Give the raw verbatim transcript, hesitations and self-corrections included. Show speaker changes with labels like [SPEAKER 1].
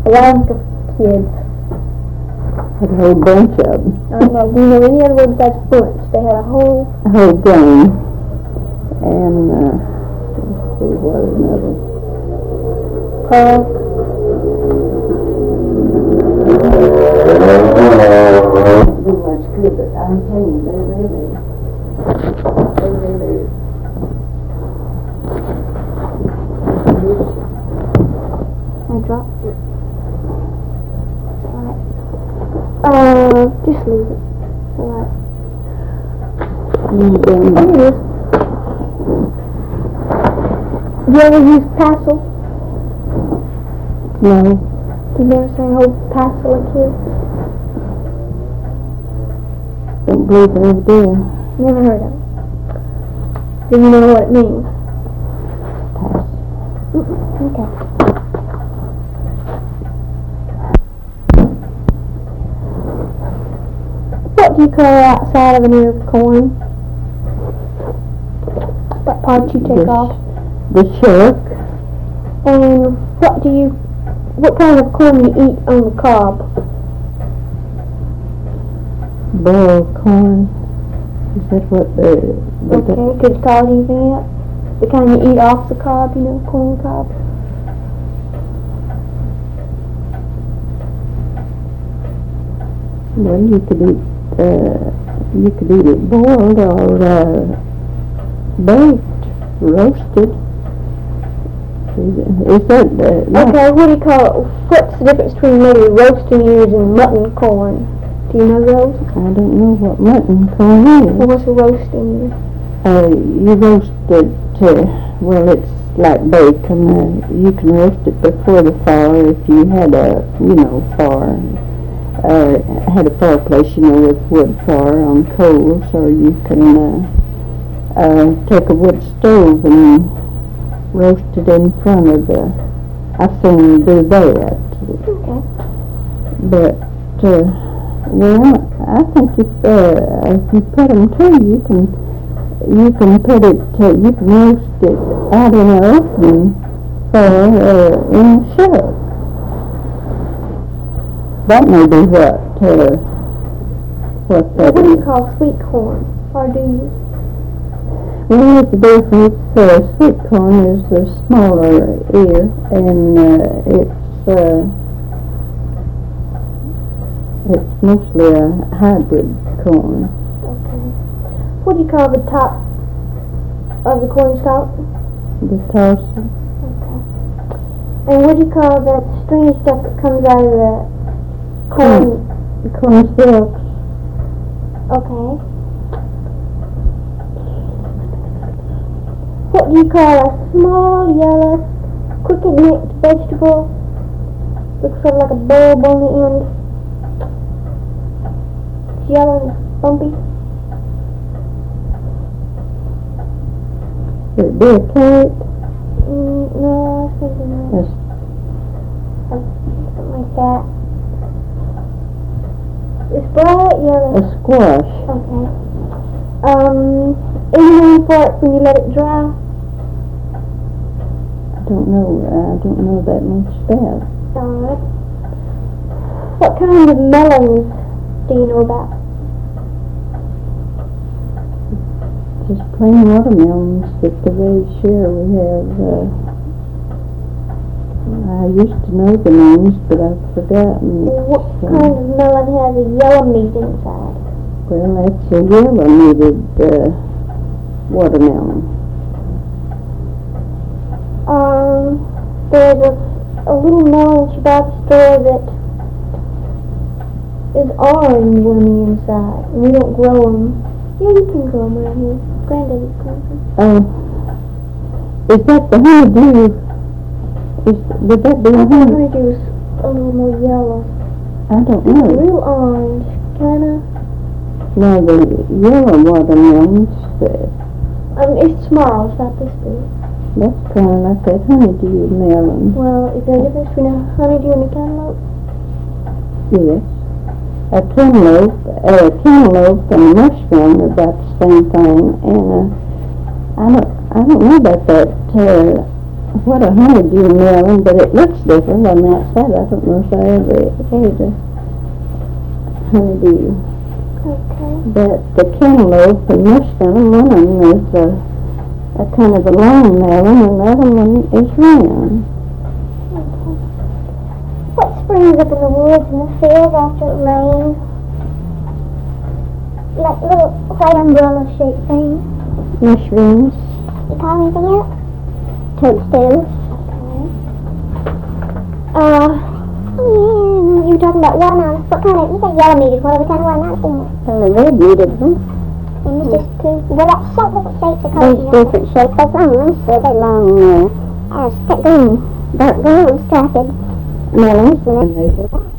[SPEAKER 1] A lot of kids.
[SPEAKER 2] Had a whole bunch of them.
[SPEAKER 1] I don't know. Do you know any other word besides bunch? They had a whole...
[SPEAKER 2] A whole gang. And, uh, let's see, what another?
[SPEAKER 1] Park.
[SPEAKER 2] Do much good, but I'm telling you, they really, they really...
[SPEAKER 1] I dropped it. It's alright. Uh, just leave it. It's alright.
[SPEAKER 2] And, um,
[SPEAKER 1] There it is. Do you ever use Passel?
[SPEAKER 2] no,
[SPEAKER 1] You never say hold Passel a kid?
[SPEAKER 2] don't believe I ever did.
[SPEAKER 1] Never heard of it. Do you know what it means?
[SPEAKER 2] Pass.
[SPEAKER 1] Mm-mm. Okay. What do you call outside of an ear of corn? What part you take
[SPEAKER 2] The-
[SPEAKER 1] off?
[SPEAKER 2] The shuck.
[SPEAKER 1] And what do you, what kind of corn you eat on the cob?
[SPEAKER 2] Boiled corn. Is that what the... the
[SPEAKER 1] Okay, could you call it anything else? The kind you eat off the cob, you know, corn cob?
[SPEAKER 2] Well, you could eat, uh, you could eat it boiled or, uh, baked, roasted. Is that, uh, not-
[SPEAKER 1] Okay, what do you call, what's the difference between maybe roasting ears and mutton corn? Do you know those?
[SPEAKER 2] I don't know what mutton corn is.
[SPEAKER 1] Or what's a roasting ear?
[SPEAKER 2] Uh, you roast it, uh, well, it's like bacon. Uh, you can roast it before the fire if you had a, you know, fire. Uh, had a fireplace, you know, with wood fire on coals, or you can uh, uh, take a wood stove and roast it in front of the, I've seen them do that.
[SPEAKER 1] Okay.
[SPEAKER 2] But, uh, well, I think if, uh, if you put them too, you can, you can put it, uh, you can roast it out in an oven or uh, in the shuck. That may be what, uh, what
[SPEAKER 1] Now,
[SPEAKER 2] that
[SPEAKER 1] what do you
[SPEAKER 2] is.
[SPEAKER 1] call sweet corn? Or do you?
[SPEAKER 2] Well, the difference, uh, sweet corn is a smaller ear, and uh, it's, uh, it's mostly a hybrid corn.
[SPEAKER 1] Okay. What do you call the top of the corn stalk?
[SPEAKER 2] The tarsal.
[SPEAKER 1] Okay. And what do you call that stringy stuff that comes out of the corn?
[SPEAKER 2] The corn silks.
[SPEAKER 1] Okay. What do you call a small, yellow, crooked-necked vegetable? Looks sort of like a bulb on the end. It's yellow and bumpy.
[SPEAKER 2] Would it be a carrot?
[SPEAKER 1] Mm, no, I was thinking that.
[SPEAKER 2] That's
[SPEAKER 1] Something like that. It's bright yellow.
[SPEAKER 2] a squash.
[SPEAKER 1] Okay. Um, any name for it when you let it dry?
[SPEAKER 2] I don't know, I don't know that much about it.
[SPEAKER 1] Alright. What kind of melons do you know about?
[SPEAKER 2] Just plain watermelons that the raised share we have. Uh, I used to know the names, but I've forgotten.
[SPEAKER 1] What
[SPEAKER 2] So,
[SPEAKER 1] kind of melon has a yellow meat inside?
[SPEAKER 2] well, that's a yellow meated uh, watermelon.
[SPEAKER 1] Um, there's a, a little melon at the store that is orange on the inside. And we don't grow them. Yeah, you can grow them around here. Granddaddy's growing them.
[SPEAKER 2] Uh, is that the honeydew? Is, would that be a
[SPEAKER 1] I think
[SPEAKER 2] honey?
[SPEAKER 1] honeydew's a little more yellow.
[SPEAKER 2] I don't
[SPEAKER 1] It's
[SPEAKER 2] know.
[SPEAKER 1] real orange. Kinda.
[SPEAKER 2] No, the yellow watermelons, uh,
[SPEAKER 1] I mean, it's small. It's not this big.
[SPEAKER 2] that's kind of like that honeydew melon.
[SPEAKER 1] Well, is there a difference between a honeydew and a cantaloupe?
[SPEAKER 2] Yes. A cantaloupe, a cantaloupe and a mushroom are about the same thing, and uh, I don't, I don't know about that uh, what a honeydew melon, but it looks different on the outside. I don't know if I ever ate a honeydew.
[SPEAKER 1] Okay.
[SPEAKER 2] But the cantaloupe and muskmelon, one of them is a, a kind of a long melon, and the other one is round.
[SPEAKER 1] Okay. What springs up in the woods and the fields after it rains? Like little white umbrella-shaped things.
[SPEAKER 2] Mushrooms.
[SPEAKER 1] You call anything else?
[SPEAKER 2] Toadstools.
[SPEAKER 1] Okay. Uh, mm, you were talking about watermelons. What kind of, you said yellow meated. What other kind of watermelon?
[SPEAKER 2] Well, the red meated ones.
[SPEAKER 1] And it's just two. What about shape, different shapes of
[SPEAKER 2] There's
[SPEAKER 1] colors?
[SPEAKER 2] different shapes. That's on them, so they're long, uh,
[SPEAKER 1] Uh, green, dark green, striped.
[SPEAKER 2] melons. And they